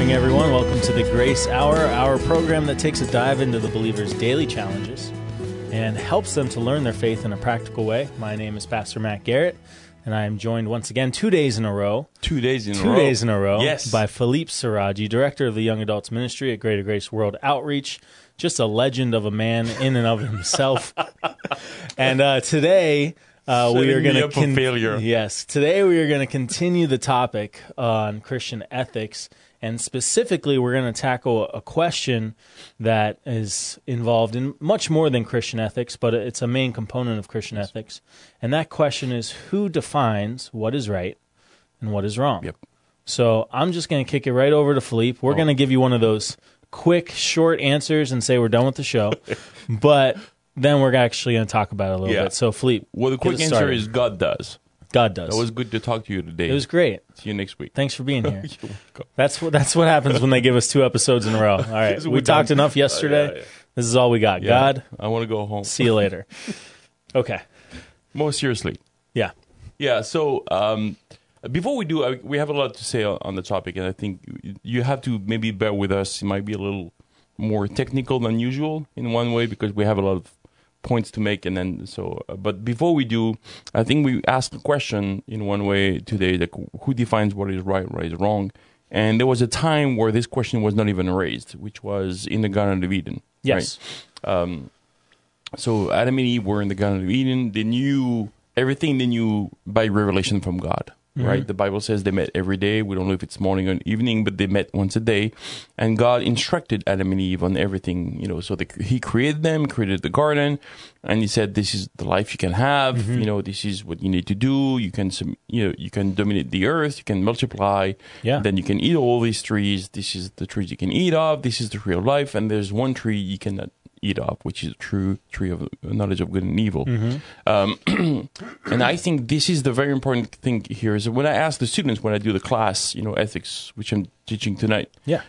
morning, everyone. Welcome to the Grace Hour, our program that takes a dive into the believer's daily challenges and helps them to learn their faith in a practical way. My name is Pastor Matt Garrett, and I am joined once again 2 days in a row. 2 days in a row. 2 days in a row. Yes. By Philippe Siraji, Director of the Young Adults Ministry at Greater Grace World Outreach. Just a legend of a man in and of himself. And today... we are going to Yes, today we are going to continue the topic on Christian ethics, and specifically we're going to tackle a question that is involved in much more than Christian ethics, but it's a main component of Christian ethics. And that question is, who defines what is right and what is wrong? Yep. So I'm just going to kick it right over to Philippe. We're going to give you one of those quick, short answers and say we're done with the show. But then we're actually going to talk about it a little bit. So, Philippe, well, the quick answer is God does. God does. It was good to talk to you today. It was great. See you next week. Thanks for being here. That's what happens when they give us 2 episodes in a row. All right, we talked enough yesterday. Yeah. This is all we got. Yeah. God, I want to go home. See you later. Okay. More seriously. Yeah. Yeah. So before we do, we have a lot to say on the topic, and I think you have to maybe bear with us. It might be a little more technical than usual in one way because we have a lot of points to make, and then but before we do, I think we asked a question in one way today, like who defines what is right, what is wrong? And there was a time where this question was not even raised, which was in the Garden of Eden. Yes. Right? So Adam and Eve were in the Garden of Eden. They knew everything they knew by revelation from God. Mm-hmm. Right? The Bible says they met every day. We don't know if it's morning or evening, but they met once a day. And God instructed Adam and Eve on everything, so he created them, created the garden, and he said, this is the life you can have. Mm-hmm. This is what you need to do. You can, you can dominate the earth. You can multiply. Yeah. Then you can eat all these trees. This is the trees you can eat of. This is the tree of life. And there's one tree you cannot eat of, which is a true tree of knowledge of good and evil. Mm-hmm. And I think this is the very important thing here is when I ask the students when I do the class, ethics, which I'm teaching tonight,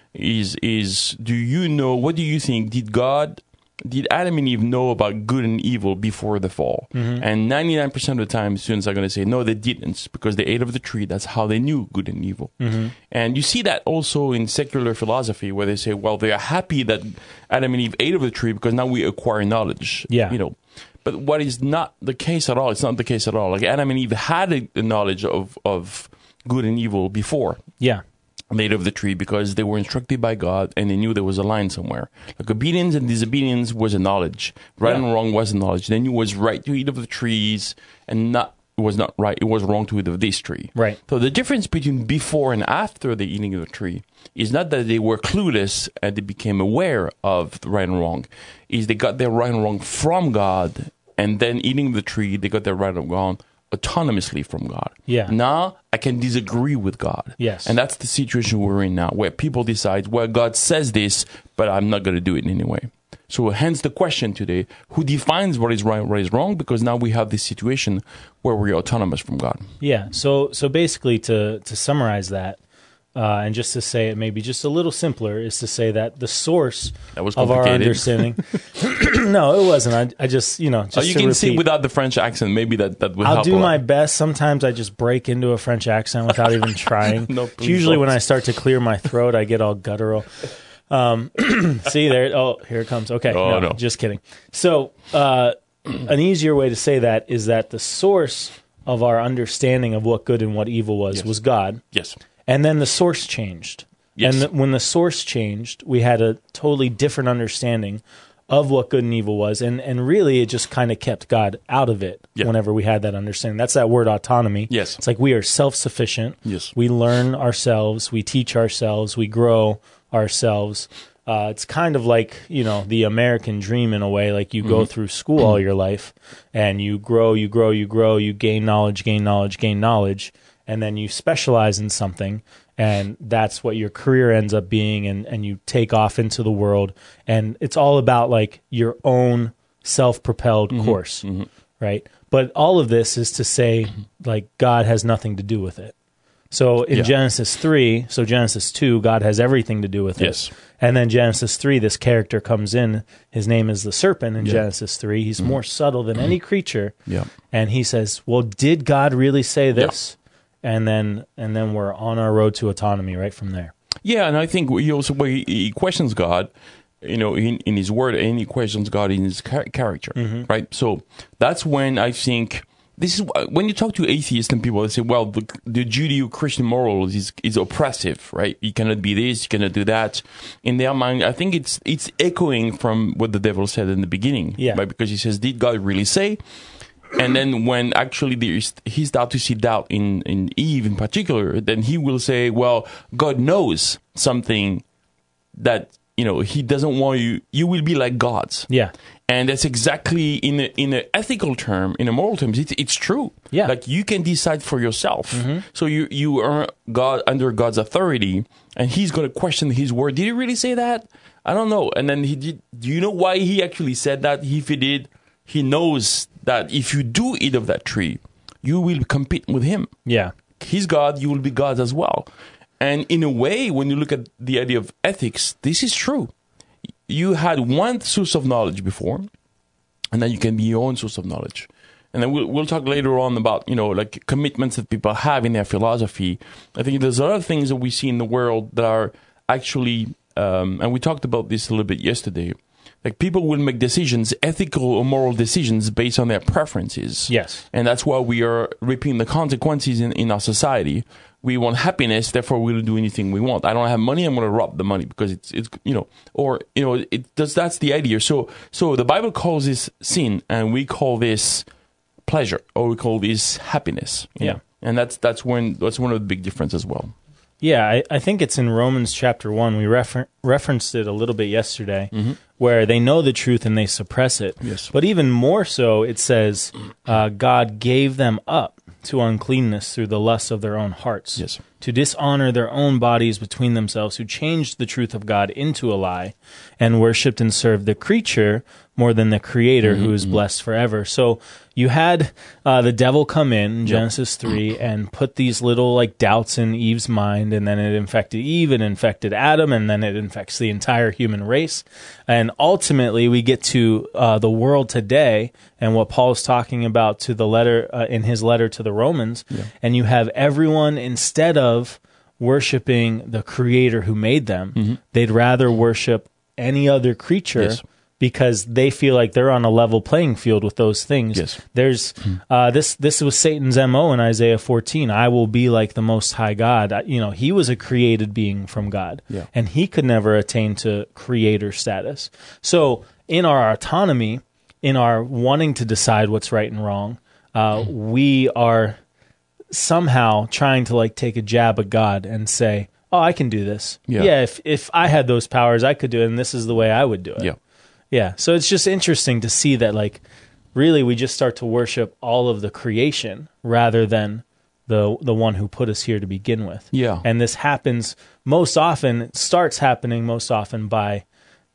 is do you know, what do you think, did Adam and Eve know about good and evil before the fall? Mm-hmm. And 99% of the time, students are going to say, no, they didn't, because they ate of the tree. That's how they knew good and evil. Mm-hmm. And you see that also in secular philosophy, where they say, well, they are happy that Adam and Eve ate of the tree because now we acquire knowledge. Yeah. But what is not the case at all, it's not the case at all. Like Adam and Eve had a knowledge of good and evil before. Yeah. Made of the tree because they were instructed by God and they knew there was a line somewhere. Like obedience and disobedience was a knowledge. Right and wrong was a knowledge. They knew it was right to eat of the trees and it was not right. It was wrong to eat of this tree. Right. So the difference between before and after the eating of the tree is not that they were clueless and they became aware of the right and wrong. Is they got their right and wrong from God, and then eating the tree, they got their right and wrong autonomously from God. Yeah. Now I can disagree with God. Yes. And that's the situation we're in now, where people decide, well, God says this, but I'm not going to do it anyway. So hence the question today, who defines what is right, what is wrong? Because now we have this situation where we're autonomous from God. Yeah. So basically to summarize that, and just to say it maybe just a little simpler, is to say that the source of our understanding... No, it wasn't. I just, just you can say without the French accent, maybe that would help. I'll do my best. Sometimes I just break into a French accent without even trying. Usually when I start to clear my throat, I get all guttural. See there? Oh, here it comes. Okay, no, just kidding. So an easier way to say that is that the source of our understanding of what good and what evil was God. Yes. And then the source changed. Yes. And when the source changed, we had a totally different understanding of what good and evil was. And really, it just kind of kept God out of it whenever we had that understanding. That's that word autonomy. Yes. It's like we are self-sufficient. Yes. We learn ourselves. We teach ourselves. We grow ourselves. It's kind of like, the American dream in a way. Like you go through school all your life, and you grow, you gain knowledge, and then you specialize in something, and that's what your career ends up being, and you take off into the world, and it's all about like your own self-propelled course, right? But all of this is to say, like, God has nothing to do with it. So in Genesis 3, so Genesis 2, God has everything to do with it. Yes. And then Genesis 3, this character comes in. His name is the serpent in Genesis 3. He's more subtle than any creature. Yeah. And he says, well, did God really say this? And then we're on our road to autonomy right from there. Yeah, and I think where he questions God, in his word, and he questions God in his character, right? So that's when I think this is when you talk to atheists and people, they say, well, the Judeo-Christian moral is oppressive, right? You cannot be this, you cannot do that. In their mind, I think it's echoing from what the devil said in the beginning, right? Because he says, did God really say? And then when actually he starts to see doubt in Eve in particular, then he will say, well, God knows something that, he doesn't want you will be like gods. Yeah. And that's exactly in an ethical term, in a moral terms, it's true. Yeah. Like you can decide for yourself. So you are God under God's authority, and he's going to question his word. Did he really say that? I don't know. And then do you know why he actually said that? If he did, he knows that if you do eat of that tree, you will compete with him. Yeah. He's God, you will be God as well. And in a way, when you look at the idea of ethics, this is true. You had one source of knowledge before, and then you can be your own source of knowledge. And then we'll talk later on about, like commitments that people have in their philosophy. I think there's other things that we see in the world that are actually, and we talked about this a little bit yesterday, like people will make decisions, ethical or moral decisions, based on their preferences. Yes. And that's why we are reaping the consequences in our society. We want happiness, therefore we'll do anything we want. I don't have money, I'm going to rob the money because it's that's the idea. So the Bible calls this sin, and we call this pleasure, or we call this happiness. Yeah. And that's one of the big differences as well. Yeah, I think it's in Romans chapter 1. We referenced it a little bit yesterday, where they know the truth and they suppress it. Yes. But even more so, it says God gave them up to uncleanness through the lusts of their own hearts, yes, to dishonor their own bodies between themselves, who changed the truth of God into a lie, and worshipped and served the creature more than the Creator, who is blessed forever. So you had the devil come in Genesis 3 and put these little doubts in Eve's mind, and then it infected Eve, and infected Adam, and then it infects the entire human race. And ultimately, we get to the world today, and what Paul is talking about to the letter in his letter to the Romans, and you have everyone, instead of worshiping the Creator who made them, they'd rather worship any other creature. Yes. Because they feel like they're on a level playing field with those things. Yes. There's this was Satan's MO in Isaiah 14. I will be like the Most High God. He was a created being from God, and he could never attain to creator status. So in our autonomy, in our wanting to decide what's right and wrong, we are somehow trying to take a jab at God and say, "Oh, I can do this. Yeah, if I had those powers, I could do it, and this is the way I would do it." Yeah. Yeah, so it's just interesting to see that, really we just start to worship all of the creation rather than the one who put us here to begin with. Yeah. And this happens most often, it starts happening most often by,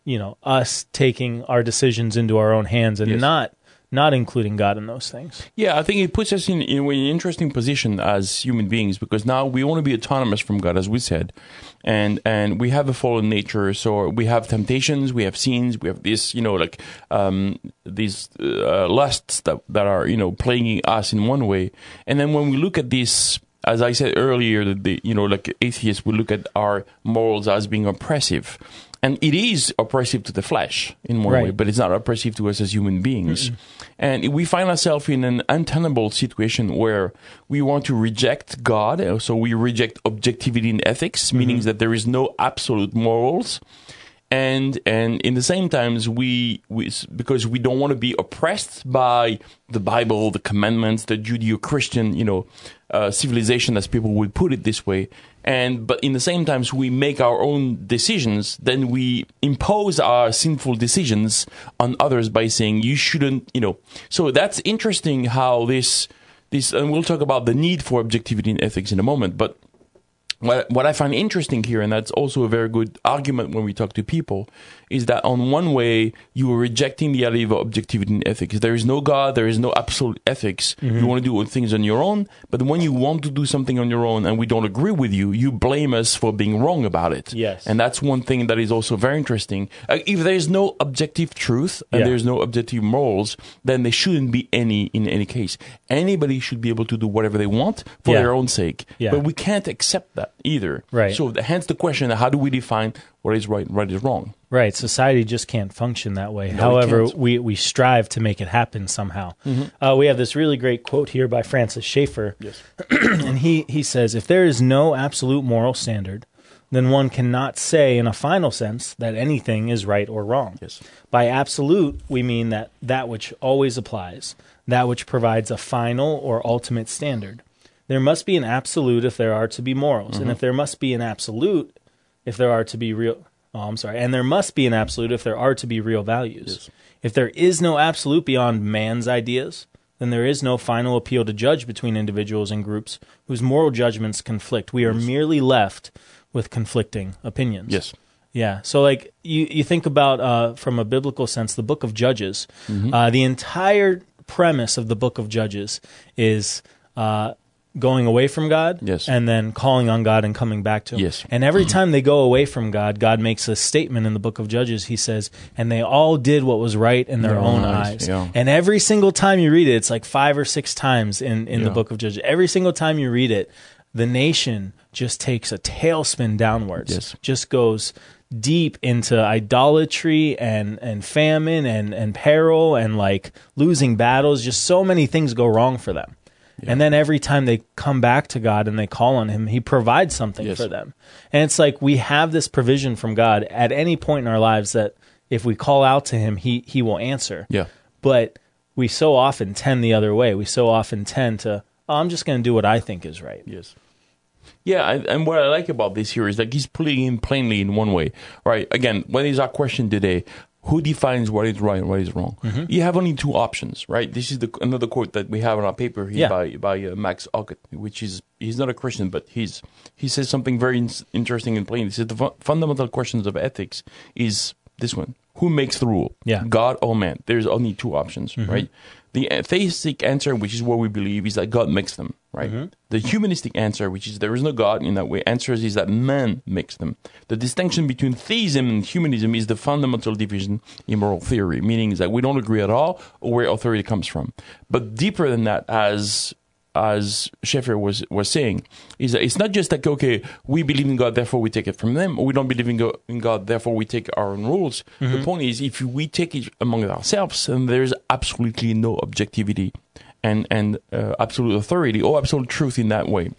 us taking our decisions into our own hands and not including God in those things. Yeah, I think it puts us in an interesting position as human beings, because now we want to be autonomous from God, as we said, and we have a fallen nature, so we have temptations, we have sins, we have this, these lusts that are, plaguing us in one way, and then when we look at this, as I said earlier, that atheists will look at our morals as being oppressive. And it is oppressive to the flesh in one way, but it's not oppressive to us as human beings. And we find ourselves in an untenable situation where we want to reject God. So we reject objectivity in ethics, meaning that there is no absolute morals. And in the same times, we because we don't want to be oppressed by the Bible, the commandments, the Judeo-Christian, civilization, as people would put it this way. But in the same times, we make our own decisions. Then we impose our sinful decisions on others by saying you shouldn't. So that's interesting how this, and we'll talk about the need for objectivity in ethics in a moment. But what I find interesting here, and that's also a very good argument when we talk to people, is that on one way, you are rejecting the idea of objectivity in ethics. There is no God, there is no absolute ethics. You want to do things on your own, but when you want to do something on your own and we don't agree with you, you blame us for being wrong about it. Yes. And that's one thing that is also very interesting. If there is no objective truth and there is no objective morals, then there shouldn't be any in any case. Anybody should be able to do whatever they want for their own sake. Yeah. But we can't accept that. that either. Right. So hence the question: how do we define what is right and what is wrong? Right. Society just can't function that way. No, However, it can't. we strive to make it happen somehow. We have this really great quote here by Francis Schaeffer. Yes. And he says, if there is no absolute moral standard, then one cannot say in a final sense that anything is right or wrong. Yes. By absolute, we mean that which always applies, that which provides a final or ultimate standard. There must be an absolute if there are to be morals, and if there must be an absolute if there are to be real... Oh, I'm sorry. And there must be an absolute if there are to be real values. Yes. If there is no absolute beyond man's ideas, then there is no final appeal to judge between individuals and groups whose moral judgments conflict. We are merely left with conflicting opinions. Yes. Yeah. So, like, you think about, from a biblical sense, the book of Judges. The entire premise of the book of Judges is going away from God, Yes. and then calling on God and coming back to Him. Yes. And every time they go away from God, God makes a statement in the book of Judges. He says, and they all did what was right in their own eyes. Yeah. And every single time you read it, it's like 5 or 6 times in the Yeah. book of Judges. Every single time you read it, the nation just takes a tailspin downwards. Yes. Just goes deep into idolatry and famine and peril and like losing battles. Just so many things go wrong for them. And then every time they come back to God and they call on Him, He provides something Yes. for them. And it's like we have this provision from God at any point in our lives that if we call out to Him, He will answer. Yeah. But we so often tend the other way. We so often tend to, I'm just going to do what I think is right. Yes. Yeah, and what I like about this here is that he's putting in plainly in one way. Right. Again, what is our question today? Who defines what is right and what is wrong? You have only 2 options, right? This is another quote that we have on our paper here by Max Ockett, which is, he's not a Christian, but he says something very interesting and plain. He says the fundamental questions of ethics is this one: who makes the rule? Yeah. God or man? There's only 2 options, right? The theistic answer, which is what we believe, is that God makes them, right? The humanistic answer, which is there is no God in that way, answers is that man makes them. The distinction between theism and humanism is the fundamental division in moral theory, meaning is that we don't agree at all on where authority comes from. But deeper than that, as Schaeffer was saying, is that it's not just like, okay, we believe in God, therefore we take it from them, or we don't believe in God, therefore we take our own rules. The point is, if we take it among ourselves, then there's absolutely no objectivity and absolute authority or absolute truth in that way.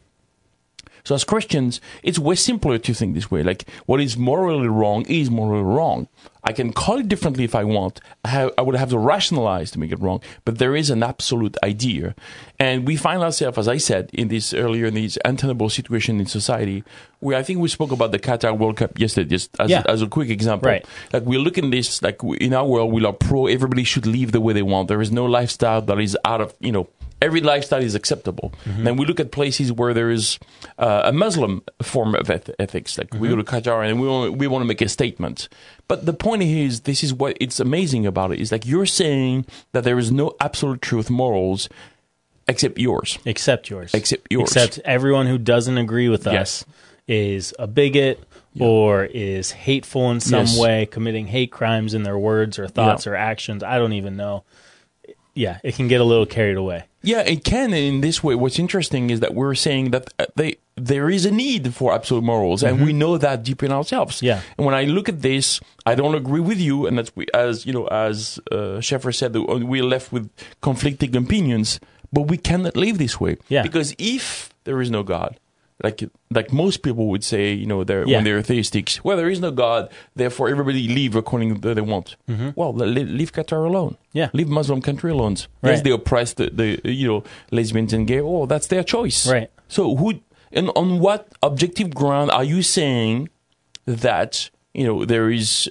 So as Christians, it's way simpler to think this way. Like, what is morally wrong is morally wrong. I can call it differently if I want. I would have to rationalize to make it wrong. But there is an absolute idea. And we find ourselves, as I said, in this untenable situation in society, where I think we spoke about the Qatar World Cup yesterday, just as a quick example. Right. Like, we're looking at this, like, in our world, we are pro, everybody should live the way they want. There is no lifestyle that is out of, every lifestyle is acceptable. Then we look at places where there is a Muslim form of ethics. Like we go to Qatar and we want to make a statement. But the point is, this is what it's amazing about it, is like you're saying that there is no absolute truth morals except yours. Except yours. Except everyone who doesn't agree with us is a bigot or is hateful in some way, committing hate crimes in their words or thoughts or actions. I don't even know. Yeah, it can get a little carried away. Yeah, it can. In this way, what's interesting is that we're saying that there is a need for absolute morals, and we know that deep in ourselves. Yeah. And when I look at this, I don't agree with you, and that's as Schaeffer said, we're left with conflicting opinions. But we cannot live this way, because if there is no God, like most people would say, when they're atheistics, well, there is no God, therefore everybody live according to what they want. Well, leave Qatar alone. Yeah. Leave Muslim country alone. Right. Yes, they oppress the lesbians and gay. Oh, that's their choice. Right. So on what objective ground are you saying that there is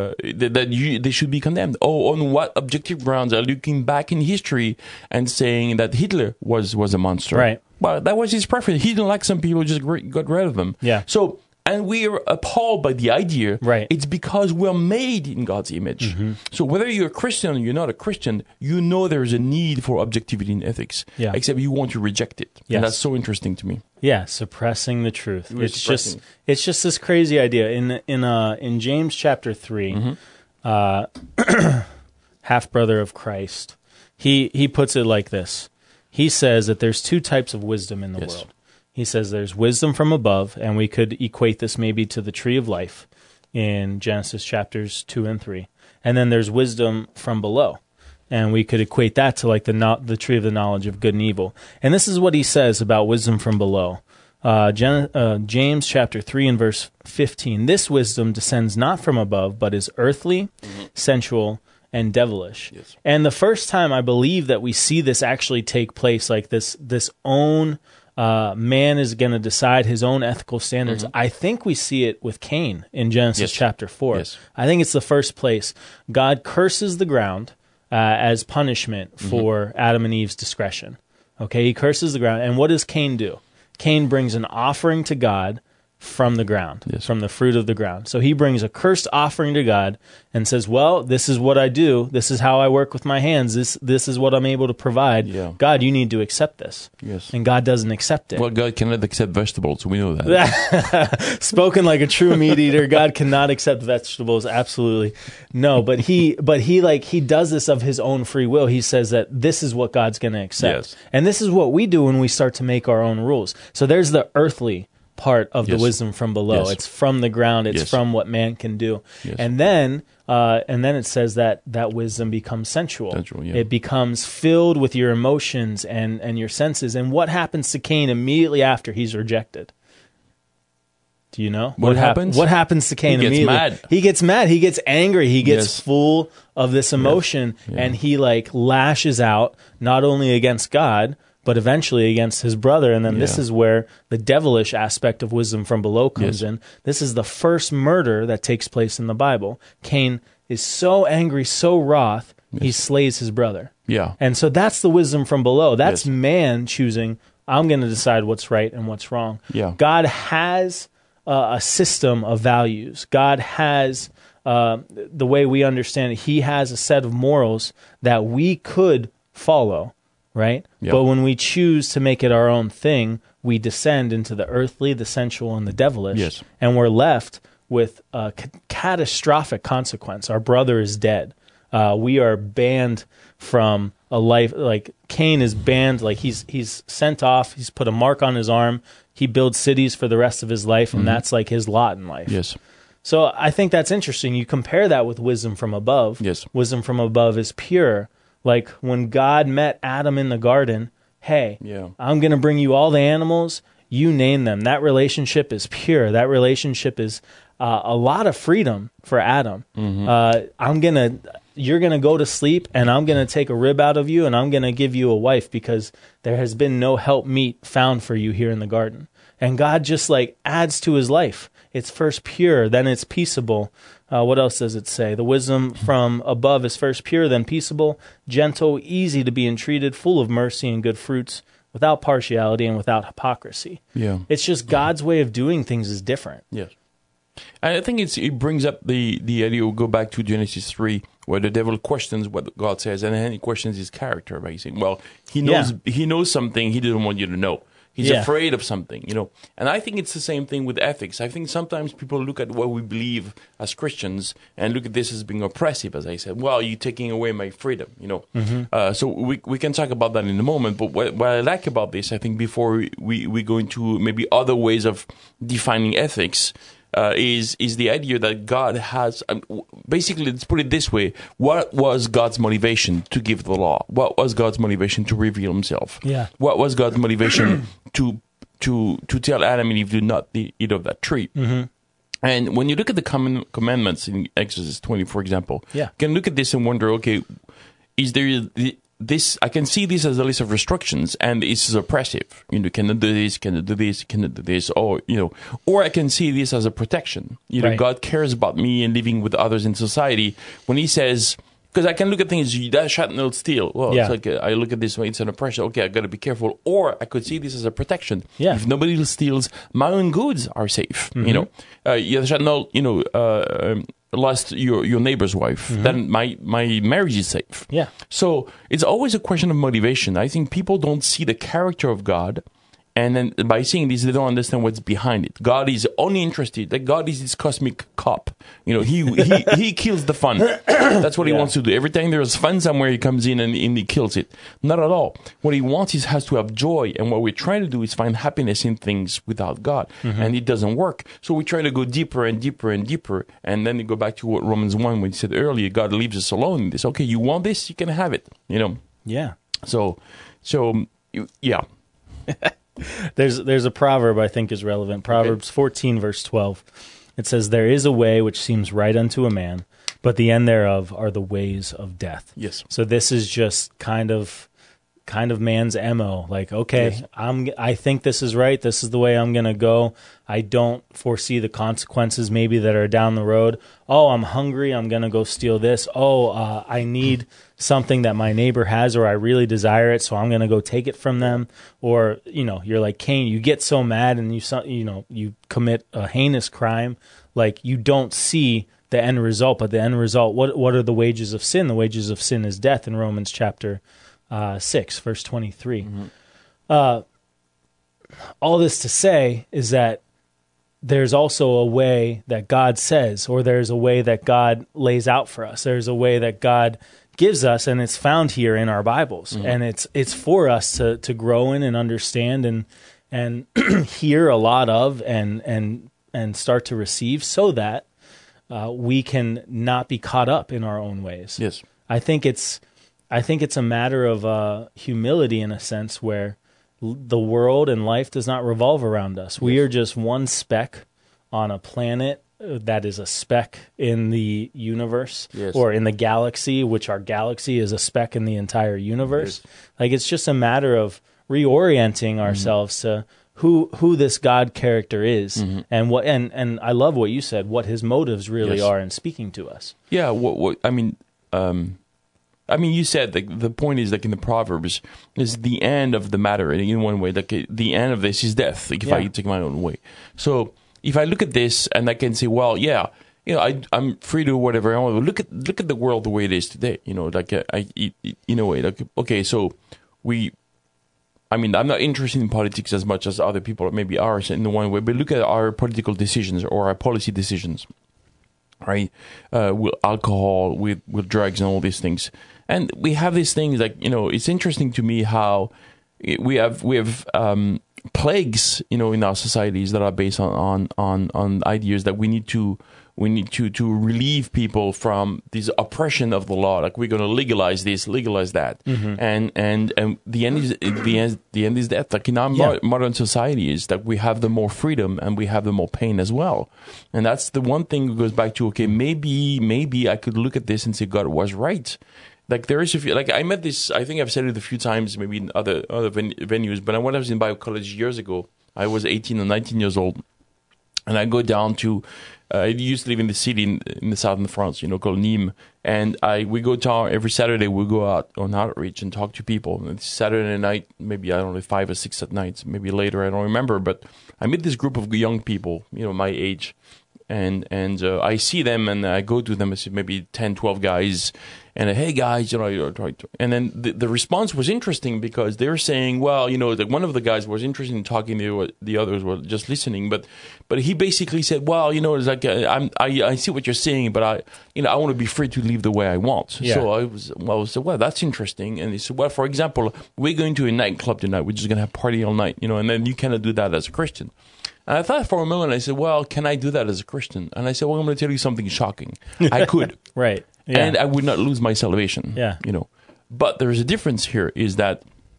they should be condemned? Or on what objective grounds are you looking back in history and saying that Hitler was a monster? Right. Well, that was his preference. He didn't like some people, just got rid of them. Yeah. So, and we're appalled by the idea. Right. It's because we're made in God's image. So whether you're a Christian or you're not a Christian, there's a need for objectivity in ethics. Yeah. Except you want to reject it. Yes. And that's so interesting to me. Yeah, suppressing the truth. It's just this crazy idea. In James chapter 3, half brother of Christ, he puts it like this. He says that there's 2 types of wisdom in the world. He says there's wisdom from above, and we could equate this maybe to the tree of life in Genesis chapters 2 and 3. And then there's wisdom from below, and we could equate that to like the tree of the knowledge of good and evil. And this is what he says about wisdom from below. James chapter 3 and verse 15. This wisdom descends not from above, but is earthly, sensual, and devilish. Yes. And the first time I believe that we see this actually take place, like this own man is going to decide his own ethical standards. I think we see it with Cain in Genesis chapter 4. Yes. I think it's the first place. God curses the ground as punishment for Adam and Eve's discretion. Okay, he curses the ground. And what does Cain do? Cain brings an offering to God from the ground, from the fruit of the ground. So he brings a cursed offering to God and says, well, this is what I do. This is how I work with my hands. This is what I'm able to provide. Yeah. God, you need to accept this. Yes. And God doesn't accept it. Well, God cannot accept vegetables. We know that. Spoken like a true meat eater, God cannot accept vegetables. Absolutely. No, but he does this of his own free will. He says that this is what God's going to accept. Yes. And this is what we do when we start to make our own rules. So there's the earthly part of the wisdom from below. Yes. It's from the ground. It's from what man can do. Yes. And then it says that wisdom becomes sensual. It becomes filled with your emotions and your senses. And what happens to Cain immediately after he's rejected? Do you know? What happens? What happens to Cain immediately? He gets mad. He gets angry. He gets full of this emotion, and he like lashes out not only against God, but eventually against his brother. And then this is where the devilish aspect of wisdom from below comes in. This is the first murder that takes place in the Bible. Cain is so angry, so wroth, he slays his brother. Yeah. And so that's the wisdom from below. That's man choosing, I'm going to decide what's right and what's wrong. Yeah. God has a system of values. God has, the way we understand it, he has a set of morals that we could follow. Right? Yep. But when we choose to make it our own thing, we descend into the earthly, the sensual, and the devilish. Yes. And we're left with a catastrophic consequence. Our brother is dead. We are banned from a life, like Cain is banned, like he's sent off, he's put a mark on his arm, he builds cities for the rest of his life, and that's like his lot in life. Yes. So I think that's interesting. You compare that with wisdom from above. Yes. Wisdom from above is pure. Like when God met Adam in the garden, hey, I'm going to bring you all the animals, you name them. That relationship is pure. That relationship is a lot of freedom for Adam. You're going to go to sleep, and I'm going to take a rib out of you, and I'm going to give you a wife because there has been no helpmeet found for you here in the garden. And God just like adds to his life. It's first pure, then it's peaceable. What else does it say? The wisdom from above is first pure, then peaceable, gentle, easy to be entreated, full of mercy and good fruits, without partiality and without hypocrisy. Yeah. It's just God's way of doing things is different. Yes. I think it brings up the idea, we'll go back to Genesis 3, where the devil questions what God says, and then he questions his character by saying, well, he knows something he didn't want you to know. He's afraid of something, you know. And I think it's the same thing with ethics. I think sometimes people look at what we believe as Christians and look at this as being oppressive, as I said. Well, you're taking away my freedom, you know. So we can talk about that in a moment. But what I like about this, I think before we go into maybe other ways of defining ethics, is the idea that God has, basically, let's put it this way, what was God's motivation to give the law? What was God's motivation to reveal himself? Yeah. What was God's motivation to tell Adam and Eve do not eat of that tree? And when you look at the commandments in Exodus 20, for example, you can look at this and wonder, okay, is there this? I can see this as a list of restrictions, and this is oppressive. You know, cannot do this, cannot do this, cannot do this, or you know, or I can see this as a protection. You know, God cares about me and living with others in society. When He says, because I can look at things, thou shalt not steal. Well, it's like I look at this way, it's an oppression. Okay, I got to be careful. Or I could see this as a protection. Yeah. If nobody steals, my own goods are safe. You know, you shall not, you know, lust your neighbor's wife, then my marriage is safe. Yeah. So it's always a question of motivation. I think people don't see the character of God And then by saying this, they don't understand what's behind it. God is only interested. Like God is this cosmic cop. He kills the fun. That's what he wants to do. Every time there's fun somewhere, he comes in and he kills it. Not at all. What he wants is has to have joy. And what we're trying to do is find happiness in things without God. And it doesn't work. So we try to go deeper and deeper and deeper. And then you go back to what Romans 1, when he said earlier, God leaves us alone in this. Okay, you want this? You can have it. Yeah. So yeah. There's a proverb I think is relevant. Proverbs 14, verse 12. It says, "There is a way which seems right unto a man, but the end thereof are the ways of death." Yes. So this is just kind of man's MO. Like, okay, yes. I think this is right. This is the way I'm going to go. I don't foresee the consequences maybe that are down the road. Oh, I'm hungry. I'm going to go steal this. Oh, I need something that my neighbor has, or I really desire it, so I'm going to go take it from them. Or, you're like Cain. You get so mad and you commit a heinous crime. Like, you don't see the end result, but the end result, what are the wages of sin? The wages of sin is death in Romans chapter 6, verse 23. All this to say is that there's also a way that God says, or there's a way that God lays out for us. There's a way that God gives us, and it's found here in our Bibles. And it's for us to grow in and understand and hear a lot of and start to receive, so that we can not be caught up in our own ways. Yes. I think it's a matter of humility, in a sense, where the world and life does not revolve around us. We are just one speck on a planet that is a speck in the universe, or in the galaxy, which our galaxy is a speck in the entire universe. Like, it's just a matter of reorienting ourselves to who this God character is, and what and I love what you said, what his motives really are in speaking to us. Yeah, you said the point is, like in the Proverbs, is the end of the matter in one way. Like the end of this is death. Like if I take my own way. So if I look at this and I can say, well, I'm free to do whatever I want. Look at the world the way it is today. In a way, like okay, so I'm not interested in politics as much as other people maybe are in the one way. But look at our political decisions or our policy decisions. Right, with alcohol, with drugs, and all these things, and we have these things like it's interesting to me how we have plagues in our societies that are based on ideas that we need to relieve people from this oppression of the law. Like we're going to legalize this, legalize that, and the end is death. Like in our modern society is that we have the more freedom and we have the more pain as well. And that's the one thing that goes back to, okay, maybe I could look at this and say God was right. Like there is I met this, I think I've said it a few times, maybe in other venues, but when I was in Bible college years ago, I was 18 or 19 years old, and I go down to, I used to live in the city in the southern France, called Nîmes, and we go down every Saturday. We go out on outreach and talk to people. And it's Saturday night, maybe I don't know, 5 or 6 at night, maybe later, I don't remember. But I meet this group of young people, my age, and I see them and I go to them. I see maybe 10, 12 guys. And hey guys, and then the response was interesting because they're saying, well, that one of the guys was interested in talking, the others were just listening. But he basically said, well, it's like I see what you're saying, but I want to be free to live the way I want. Yeah. So I said, well, that's interesting. And he said, well, for example, we're going to a nightclub tonight. We're just going to have party all night, and then you cannot do that as a Christian. And I thought for a moment, I said, well, can I do that as a Christian? And I said, well, I'm going to tell you something shocking. I could. Right. Yeah. And I would not lose my salvation. Yeah. But there is a difference here is that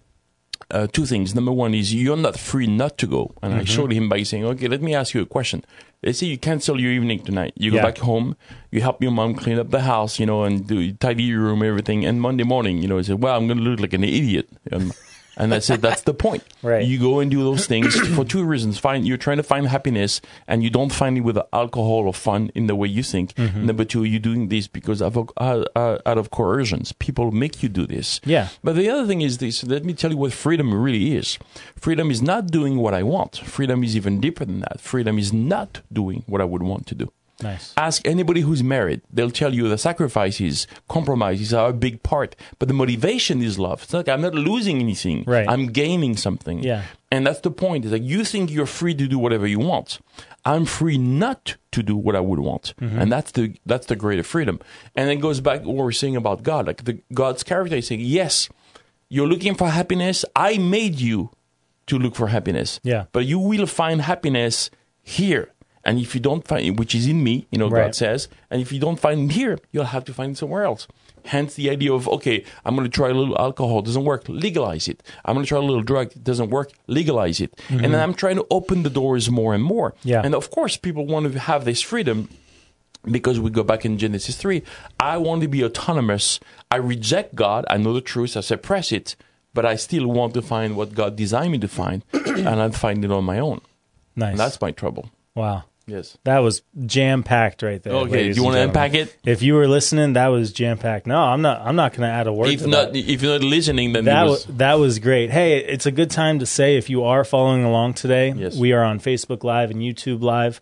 two things. Number one is you're not free not to go. And I showed him by saying, okay, let me ask you a question. Let's say you cancel your evening tonight. You go back home, you help your mom clean up the house, and tidy your room, everything. And Monday morning, you say, well, I'm going to look like an idiot. And I said, that's the point. Right. You go and do those things for two reasons. You're trying to find happiness, and you don't find it with alcohol or fun in the way you think. Number two, you're doing this because out of coercions. People make you do this. Yeah. But the other thing is this. Let me tell you what freedom really is. Freedom is not doing what I want. Freedom is even deeper than that. Freedom is not doing what I would want to do. Nice. Ask anybody who's married. They'll tell you the sacrifices, compromises are a big part. But the motivation is love. It's like I'm not losing anything. Right. I'm gaining something. Yeah. And that's the point. It's like you think you're free to do whatever you want. I'm free not to do what I would want. And that's the greater freedom. And it goes back to what we're saying about God. Like God's character is saying, yes, you're looking for happiness. I made you to look for happiness. Yeah. But you will find happiness here. And if you don't find it, which is in me, Right. God says, and if you don't find it here, you'll have to find it somewhere else. Hence the idea of, okay, I'm going to try a little alcohol. It doesn't work. Legalize it. I'm going to try a little drug. It doesn't work. Legalize it. And then I'm trying to open the doors more and more. Yeah. And of course, people want to have this freedom because we go back in Genesis 3. I want to be autonomous. I reject God. I know the truth. I suppress it. But I still want to find what God designed me to find. And I find it on my own. Nice. And that's my trouble. Wow. Yes. That was jam-packed right there. Okay, ladies do you want to and gentlemen. unpack it? If you were listening, that was jam-packed. No, I'm not going to add a word If to not, that. if you're not listening, then That was great. Hey, it's a good time to say if you are following along today, Yes. we are on Facebook Live and YouTube Live.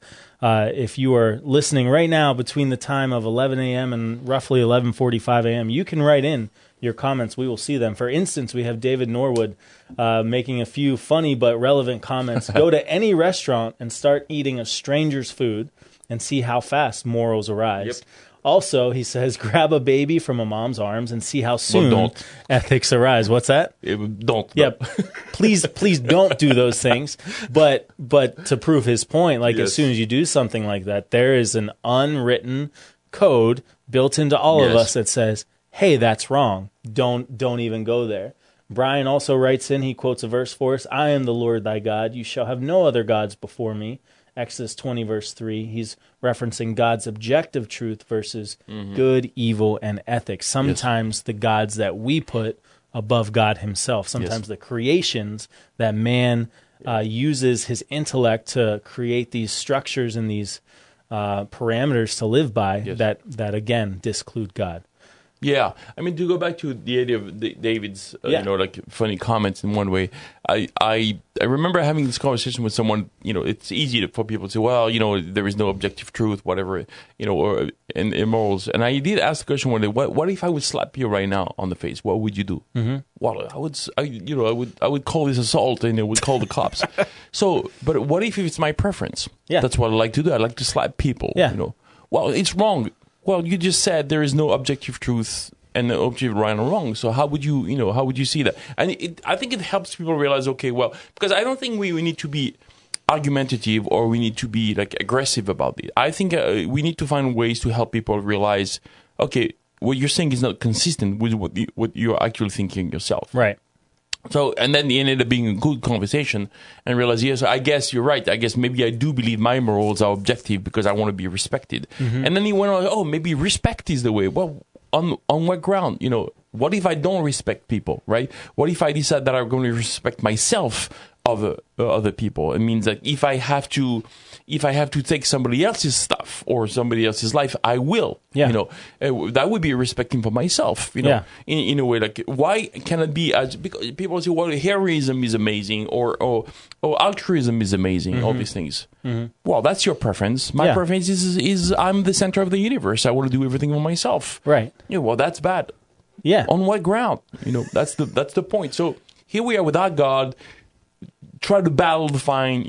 If you are listening right now between the time of 11 a.m. and roughly 11:45 a.m., you can write in your comments. We will see them. For instance, we have David Norwood making a few funny but relevant comments. Go to any restaurant and start eating a stranger's food and see how fast morals arise. Yep. Also, he says, grab a baby from a mom's arms and see how soon don't. ethics arise. What's that? don't. Yep. Please don't do those things. But to prove his point, like as Yes. soon as you do something like that, there is an unwritten code built into all of Yes. us that says, hey, that's wrong. Don't even go there. Brian also writes in, he quotes a verse for us, I am the Lord thy God. You shall have no other gods before me. Exodus 20, verse 3. He's referencing God's objective truth versus good, evil, and ethics. Sometimes the gods that we put above God himself. Sometimes the creations that man uses his intellect to create these structures and these parameters to live by that again, disclude God. Yeah, I mean, to go back to the idea of David's, Yeah. like funny comments in one way, I remember having this conversation with someone. It's easy for people to say, well, there is no objective truth, whatever, or in morals. And I did ask the question one day, what if I would slap you right now on the face? What would you do? Mm-hmm. Well, I would call this assault, and I would call the cops. But what if it's my preference? Yeah. That's what I like to do. I like to slap people. Yeah. Well, it's wrong. Well, you just said there is no objective truth and no objective right or wrong. So how would you see that? And I think it helps people realize, okay, well, because I don't think we need to be argumentative or we need to be like aggressive about it. I think we need to find ways to help people realize, okay, what you're saying is not consistent with what you're actually thinking yourself. Right. So, and then it ended up being a good conversation and realized, yes, I guess you're right. I guess maybe I do believe my morals are objective because I want to be respected. Mm-hmm. And then he went on, oh, maybe respect is the way. Well, on what ground? What if I don't respect people, right? What if I decide that I'm going to respect myself of other people? It means that if I have to take somebody else's stuff or somebody else's life, I will. Yeah. That would be respecting for myself. Yeah. In a way, like why can it be as because people say, well, heroism is amazing or altruism is amazing. All these things. Mm-hmm. Well, that's your preference. My preference is I'm the center of the universe. I want to do everything for myself. Right. Yeah. Well, that's bad. Yeah. On what ground? That's the point. So here we are without God. Try to battle to find,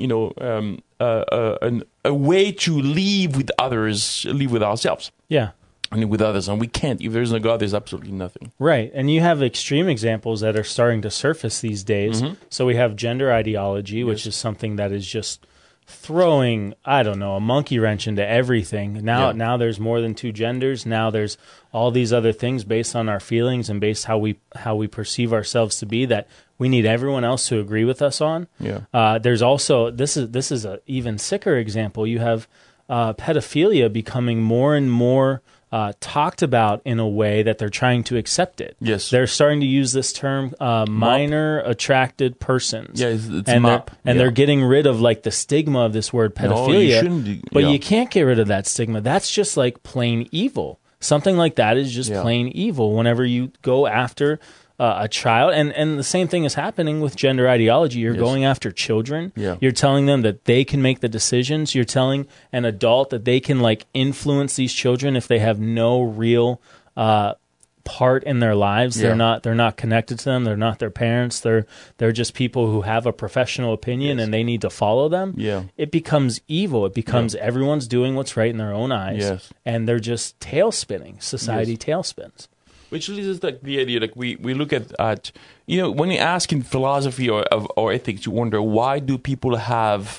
a way to live with others, live with ourselves. Yeah. And with others. And we can't. If there's no God, there's absolutely nothing. Right. And you have extreme examples that are starting to surface these days. Mm-hmm. So we have gender ideology, which is something that is just throwing, I don't know, a monkey wrench into everything. Now there's more than two genders. Now there's all these other things based on our feelings and based how we perceive ourselves to be that we need everyone else to agree with us on. Yeah. There's also this is a even sicker example. You have pedophilia becoming more and more talked about in a way that they're trying to accept it. Yes. They're starting to use this term minor attracted persons. Yeah, it's and MAP. They're getting rid of like the stigma of this word pedophilia. But you can't get rid of that stigma. That's just like plain evil. Something like that is just plain evil. Whenever you go after a child, and the same thing is happening with gender ideology. You're going after children. Yeah. You're telling them that they can make the decisions. You're telling an adult that they can like influence these children if they have no real part in their lives. They're not connected to them. They're not their parents. They're just people who have a professional opinion and they need to follow them. Yeah. It becomes evil. It becomes everyone's doing what's right in their own eyes, and they're just tail spinning. Society tail spins. Which leads us like the idea, like we look at you know, when you ask in philosophy or ethics, you wonder, why do people have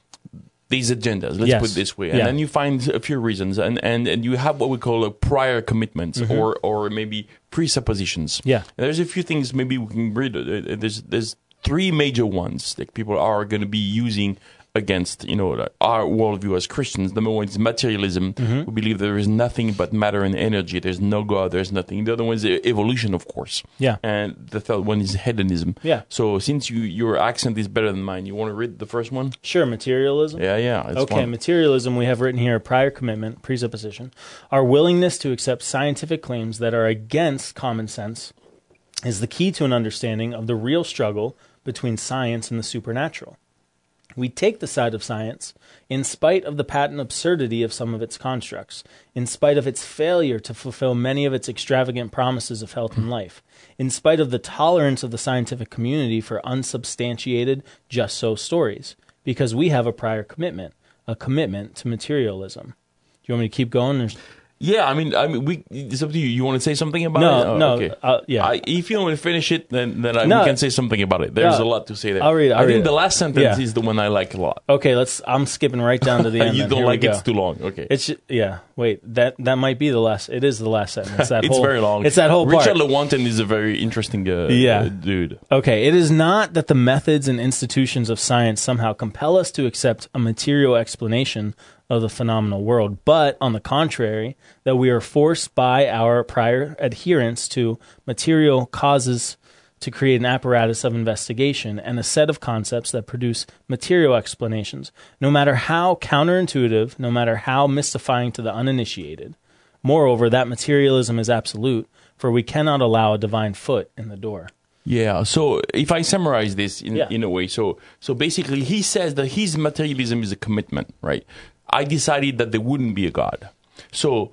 these agendas? Let's put it this way. And then you find a few reasons, and you have what we call a prior commitments or maybe presuppositions. Yeah. And there's a few things maybe we can read. There's three major ones that people are going to be using against, you know, our worldview as Christians. Number one is materialism. We believe there is nothing but matter and energy. There's no God. There's nothing. The other one is evolution, of course. Yeah. And the third one is hedonism. Yeah. So since your accent is better than mine, you want to read the first one? Sure, materialism. Yeah. Okay, fun. materialism, we have written here, prior commitment, presupposition. Our willingness to accept scientific claims that are against common sense is the key to an understanding of the real struggle between science and the supernatural. We take the side of science in spite of the patent absurdity of some of its constructs, in spite of its failure to fulfill many of its extravagant promises of health and life, in spite of the tolerance of the scientific community for unsubstantiated, just-so stories, because we have a prior commitment, a commitment to materialism. Do you want me to keep going? Yeah, I mean, it's up to you. You want to say something about it? No. Okay. Yeah. If you don't want to finish it, then we can say something about it. There's a lot to say there. I'll read it. I think the last sentence is the one I like a lot. Okay, I'm skipping right down to the end. You don't like it's too long. Okay. Wait, that might be the last. It is the last sentence. It's very long. It's that whole part. Richard Lewontin is a very interesting dude. Okay, it is not that the methods and institutions of science somehow compel us to accept a material explanation of the phenomenal world, but on the contrary, that we are forced by our prior adherence to material causes to create an apparatus of investigation and a set of concepts that produce material explanations, no matter how counterintuitive, no matter how mystifying to the uninitiated. Moreover, that materialism is absolute, for we cannot allow a divine foot in the door. Yeah, so if I summarize this in a way, so basically he says that his materialism is a commitment, right? I decided that there wouldn't be a God. So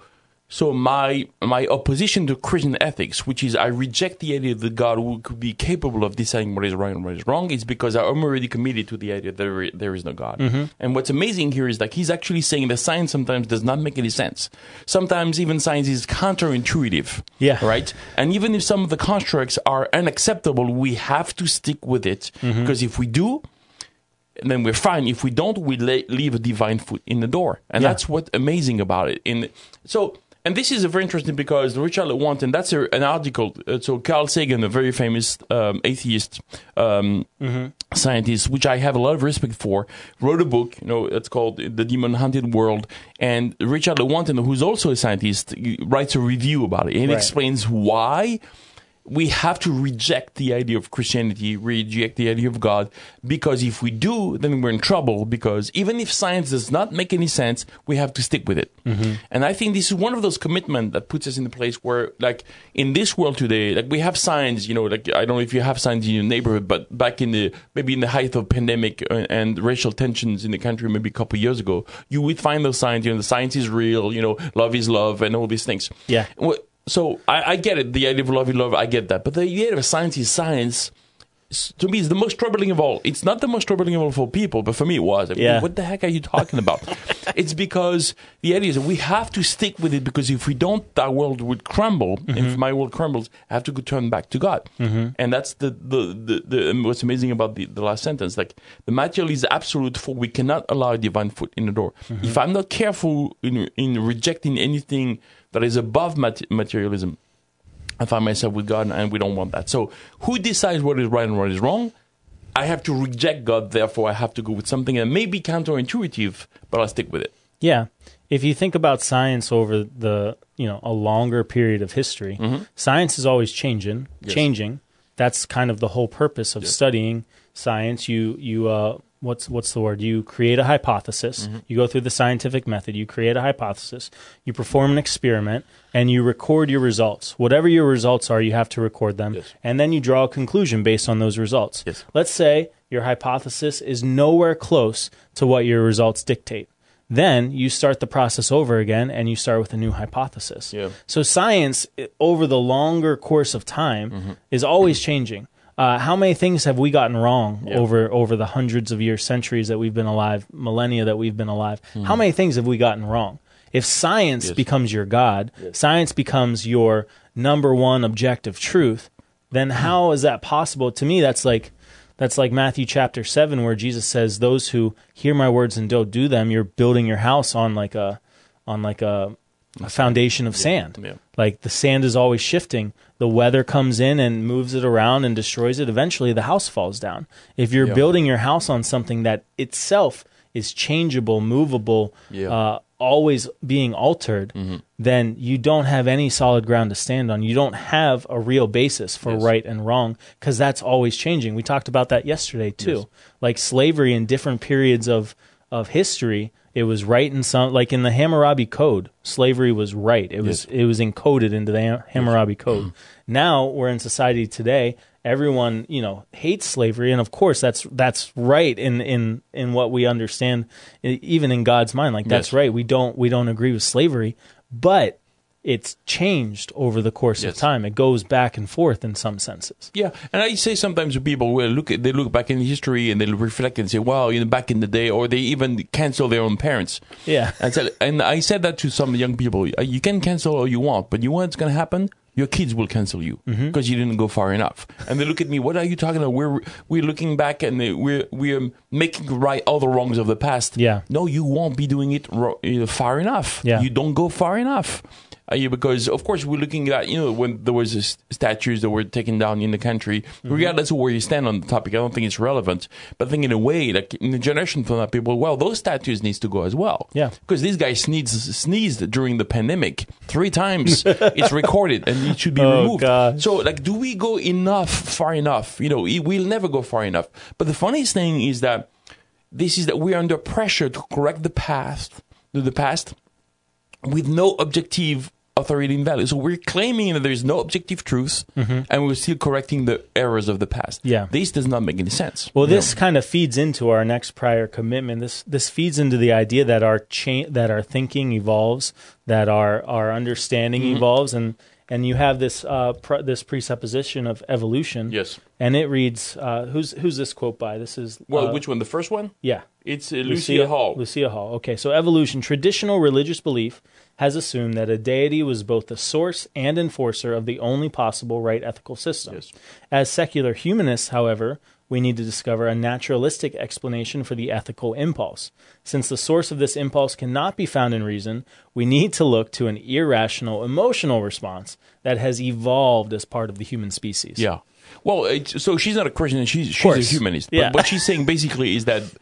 my opposition to Christian ethics, which is I reject the idea that God could be capable of deciding what is right and what is wrong, is because I'm already committed to the idea that there is no God. And what's amazing here is that he's actually saying that science sometimes does not make any sense. Sometimes even science is counterintuitive. Yeah. Right? And even if some of the constructs are unacceptable, we have to stick with it. Because if we do, and then we're fine. If we don't, we leave a divine foot in the door. And that's what's amazing about it. And this is very interesting because Richard Lewontin, that's an article. So Carl Sagan, a very famous atheist scientist, which I have a lot of respect for, wrote a book, it's called The Demon Hunted World. And Richard Lewontin, who's also a scientist, writes a review about it. And it explains why we have to reject the idea of Christianity, reject the idea of God, because if we do, then we're in trouble, because even if science does not make any sense, we have to stick with it. And I think this is one of those commitments that puts us in a place where, like, in this world today, like, we have signs, like, I don't know if you have signs in your neighborhood, but back in the height of pandemic and racial tensions in the country, maybe a couple of years ago, you would find those signs, the science is real, love is love, and all these things. Yeah. So I get it, the idea of love is love, I get that. But the idea of science is science, to me, is the most troubling of all. It's not the most troubling of all for people, but for me it was. What the heck are you talking about? It's because the idea is that we have to stick with it, because if we don't, our world would crumble. And if my world crumbles, I have to go turn back to God. And that's the what's amazing about the last sentence. Like, the material is absolute, for we cannot allow a divine foot in the door. If I'm not careful in rejecting anything that is above materialism, I find myself with God, and we don't want that. So who decides what is right and what is wrong? I have to reject God, therefore I have to go with something that may be counterintuitive, but I'll stick with it. Yeah. If you think about science over a longer period of history, science is always changing. That's kind of the whole purpose of studying science. You what's the word? You create a hypothesis. You go through the scientific method. You create a hypothesis. You perform an experiment, and you record your results. Whatever your results are, you have to record them, and then you draw a conclusion based on those results. Let's say your hypothesis is nowhere close to what your results dictate. Then you start the process over again, and you start with a new hypothesis. So science, over the longer course of time, is always changing. How many things have we gotten wrong over the hundreds of years, centuries that we've been alive, millennia that we've been alive? How many things have we gotten wrong? If science becomes your God, science becomes your number one objective truth, then how is that possible? To me, that's like Matthew chapter 7, where Jesus says, "Those who hear my words and don't do them, you're building your house on like a foundation of sand. Like the sand is always shifting. The weather comes in and moves it around and destroys it. Eventually, the house falls down. If you're building your house on something that itself is changeable, movable, always being altered, then you don't have any solid ground to stand on. You don't have a real basis for right and wrong, because that's always changing. We talked about that yesterday too. Like slavery in different periods of history, it was right in some, like in the Hammurabi Code, slavery was right. It was encoded into the Hammurabi Code. Now we're in society today. Everyone, hates slavery, and of course that's right in what we understand, even in God's mind. Like that's right. We don't agree with slavery, but it's changed over the course of time. It goes back and forth in some senses. Yeah, and I say sometimes to people, they look back in history and they reflect and say, "Wow, back in the day," or they even cancel their own parents. Yeah, and I said that to some young people. You can cancel all you want, but you know what's going to happen? Your kids will cancel you because you didn't go far enough. And they look at me, what are you talking about? We're looking back and we're making right all the wrongs of the past. Yeah. No, you won't be doing it far enough. Yeah. You don't go far enough. Because, of course, we're looking at, when there was statues that were taken down in the country, regardless of where you stand on the topic, I don't think it's relevant. But I think in a way, like in a generation from that, people, well, those statues needs to go as well. Yeah. Because this guy sneezed during the pandemic 3 times. It's recorded and it should be removed. God. So, like, do we go far enough? We'll never go far enough. But the funniest thing is that we're under pressure to correct the past with no objective authority and value. So we're claiming that there is no objective truth, and we're still correcting the errors of the past. Yeah. This does not make any sense. Well, this kind of feeds into our next prior commitment. This feeds into the idea that our thinking evolves, that our understanding evolves, and you have this this presupposition of evolution. Yes. And it reads, who's this quote by? This is which one? The first one? Yeah. It's Lucia Hall. Lucia Hall. Okay, so evolution. Traditional religious belief has assumed that a deity was both the source and enforcer of the only possible right ethical system. Yes. As secular humanists, however, we need to discover a naturalistic explanation for the ethical impulse. Since the source of this impulse cannot be found in reason, we need to look to an irrational emotional response that has evolved as part of the human species. Yeah. Well, so she's not a Christian; she's a humanist. Yeah. But what she's saying basically is that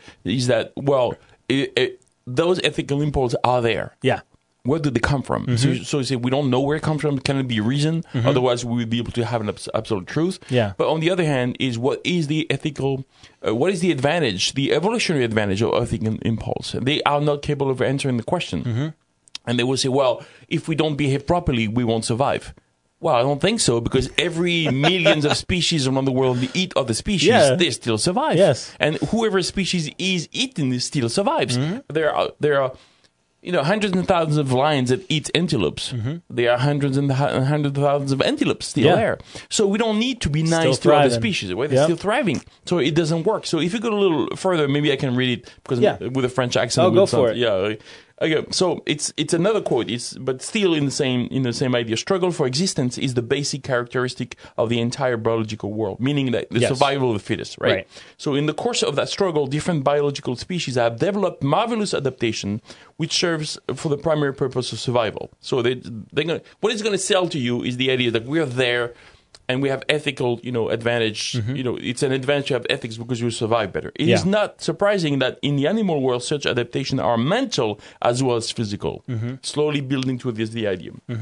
those ethical impulses are there. Yeah. Where do they come from? So you say we don't know where it comes from. Can it be reason? Otherwise, we would be able to have an absolute truth. Yeah. But on the other hand, what is the ethical? What is the advantage? The evolutionary advantage of ethical impulse? They are not capable of answering the question, and they will say, "Well, if we don't behave properly, we won't survive." Well, I don't think so, because every millions of species around the world eat other species, they still survive. Yes. And whoever species is eaten still survives. There are hundreds and thousands of lions that eat antelopes. There are hundreds and hundreds of thousands of antelopes still there. So we don't need to be nice to other species. They're still thriving. So it doesn't work. So if you go a little further, maybe I can read it because with a French accent. Oh, go for it. Yeah. Okay, so it's another quote, but still in the same idea. Struggle for existence is the basic characteristic of the entire biological world, meaning that the survival of the fittest, right? So in the course of that struggle, different biological species have developed marvelous adaptation, which serves for the primary purpose of survival. So what it's going to sell to you is the idea that we are there. And we have ethical, advantage. It's an advantage to have ethics because you survive better. It is not surprising that in the animal world, such adaptations are mental as well as physical, slowly building to this the idea.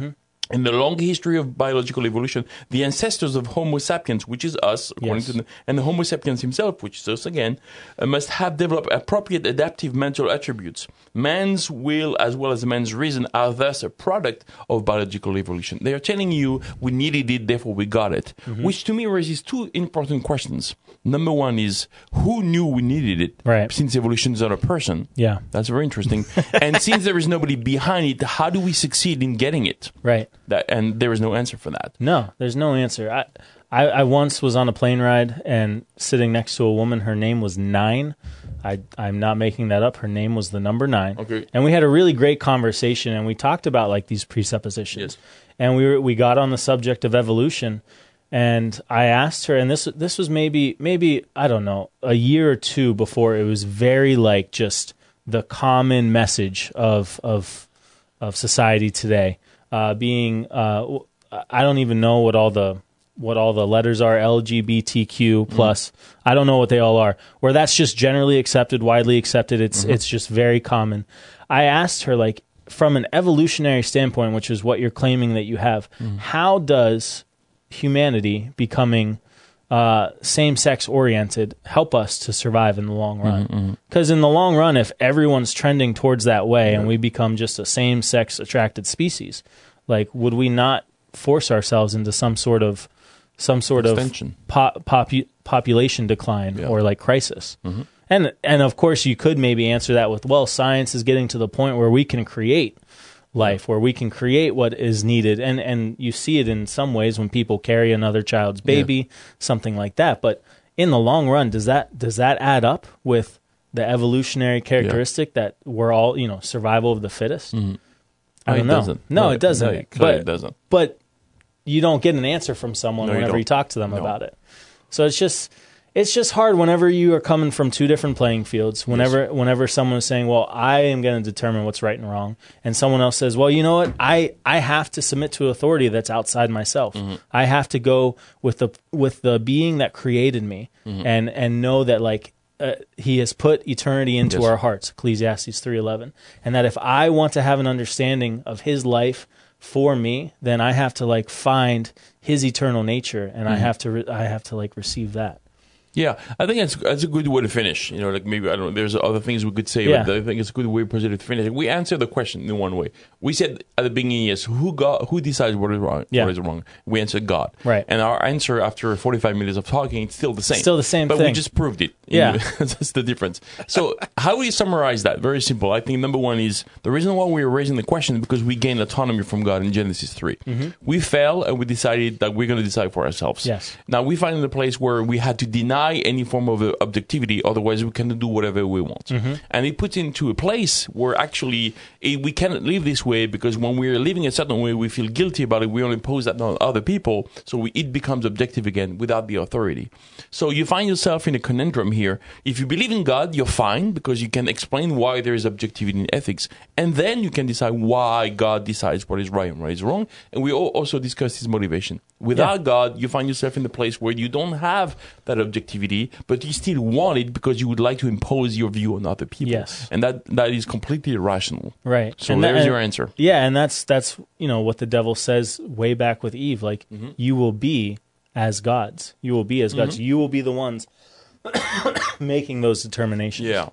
In the long history of biological evolution, the ancestors of Homo sapiens, which is us, according to and the Homo sapiens himself, which is us again, must have developed appropriate adaptive mental attributes. Man's will, as well as man's reason, are thus a product of biological evolution. They are telling you we needed it, therefore we got it, which to me raises two important questions. Number one is, who knew we needed it? Right. Since evolution is not a person. Yeah. That's very interesting. And since there is nobody behind it, how do we succeed in getting it? Right. And there is no answer for that. No, there's no answer. I once was on a plane ride and sitting next to a woman. Her name was 9. I'm not making that up. Her name was the number 9. Okay. And we had a really great conversation, and we talked about like these presuppositions. Yes. And we got on the subject of evolution, and I asked her, and this was maybe I don't know, a year or two before it was very like just the common message of society today. Being I don't even know what all the letters are, LGBTQ plus. I don't know what they all are. Where that's just generally accepted, widely accepted. It's just very common. I asked her, like, from an evolutionary standpoint, which is what you're claiming that you have, how does humanity becoming same-sex oriented help us to survive in the long run? Because in the long run, if everyone's trending towards that way and we become just a same-sex attracted species, like, would we not force ourselves into some sort of Extension. population decline or like crisis? And of course you could maybe answer that with, well, science is getting to the point where we can create life, where we can create what is needed, and you see it in some ways when people carry another child's baby, something like that. But in the long run, does that add up with the evolutionary characteristic that we're all, survival of the fittest? I don't know. Doesn't. No, it doesn't. It doesn't. But you don't get an answer from someone whenever you talk to them about it. So it's just hard whenever you are coming from two different playing fields. Whenever someone is saying, well, I am going to determine what's right and wrong, and someone else says, well, you know what, I have to submit to authority that's outside myself. I have to go with the being that created me and know that, like, he has put eternity into our hearts, Ecclesiastes 3:11, and that if I want to have an understanding of his life for me, then I have to like find his eternal nature, and I have to like receive that. Yeah, I think that's a good way to finish. Like maybe, I don't know, there's other things we could say, but I think it's a good way to finish. We answer the question in one way. We said at the beginning, yes, who decides what is wrong? What is wrong? We answered God. Right. And our answer after 45 minutes of talking, it's still the same. Still the same but thing. We just proved it. Yeah. That's the difference. So how do we summarize that? Very simple. I think number one is the reason why we're raising the question is because we gained autonomy from God in Genesis 3. We fell and we decided that we're going to decide for ourselves. Yes. Now we find in a place where we had to deny any form of objectivity, otherwise we cannot do whatever we want. And it puts into a place where actually we cannot live this way, because when we're living a certain way, we feel guilty about it. We will impose that on other people, so it becomes objective again without the authority. So you find yourself in a conundrum here. If you believe in God, you're fine, because you can explain why there is objectivity in ethics, and then you can decide why God decides what is right and what is wrong. And we also discuss his motivation. Without God, you find yourself in the place where you don't have that objectivity, but you still want it because you would like to impose your view on other people. Yes. And that is completely irrational. Right. So there's your answer. Yeah, and that's what the devil says way back with Eve, like, you will be as gods. You will be as gods. You will be the ones making those determinations. Yeah.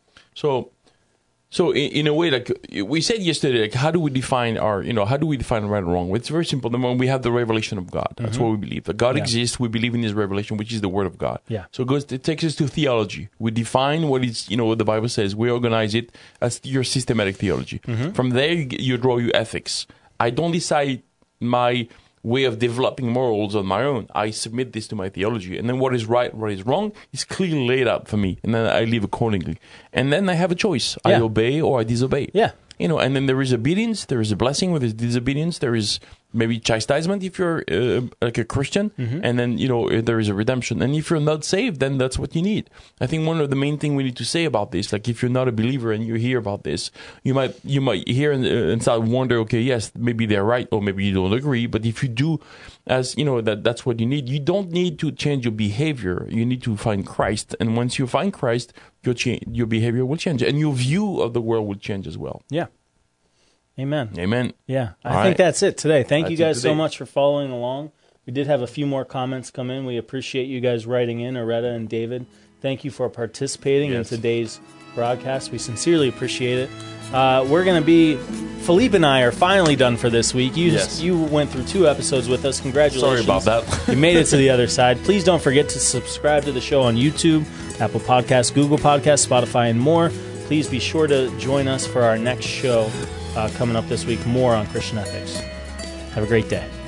So in a way, like we said yesterday, like how do we define right and wrong? Well, it's very simple. Number one, we have the revelation of God. That's what we believe. That God exists. We believe in his revelation, which is the word of God. Yeah. So it takes us to theology. We define what what the Bible says. We organize it as your systematic theology. From there, you draw your ethics. I don't decide my way of developing morals on my own. I submit this to my theology, and then what is right and what is wrong is clearly laid out for me, and then I live accordingly. And then I have a choice. I obey or I disobey. Yeah. And then there is obedience, there is a blessing with disobedience, there is maybe chastisement if you're like a Christian, and then, there is a redemption. And if you're not saved, then that's what you need. I think one of the main things we need to say about this, like if you're not a believer and you hear about this, you might hear and start wonder, okay, yes, maybe they're right, or maybe you don't agree. But if you do, as that's what you need. You don't need to change your behavior. You need to find Christ. And once you find Christ, your behavior will change, and your view of the world will change as well. Yeah. Amen. Amen. Yeah, I All think right. that's it today. Thank you That's it guys so today. much for following along. We did have a few more comments come in. We appreciate you guys writing in, Aretta and David. Thank you for participating Yes. in today's broadcast. We sincerely appreciate it. We're going to be... Philippe and I are finally done for this week. Yes. You went through 2 episodes with us. Congratulations. Sorry about that. You made it to the other side. Please don't forget to subscribe to the show on YouTube, Apple Podcasts, Google Podcasts, Spotify, and more. Please be sure to join us for our next show coming up this week, more on Christian ethics. Have a great day.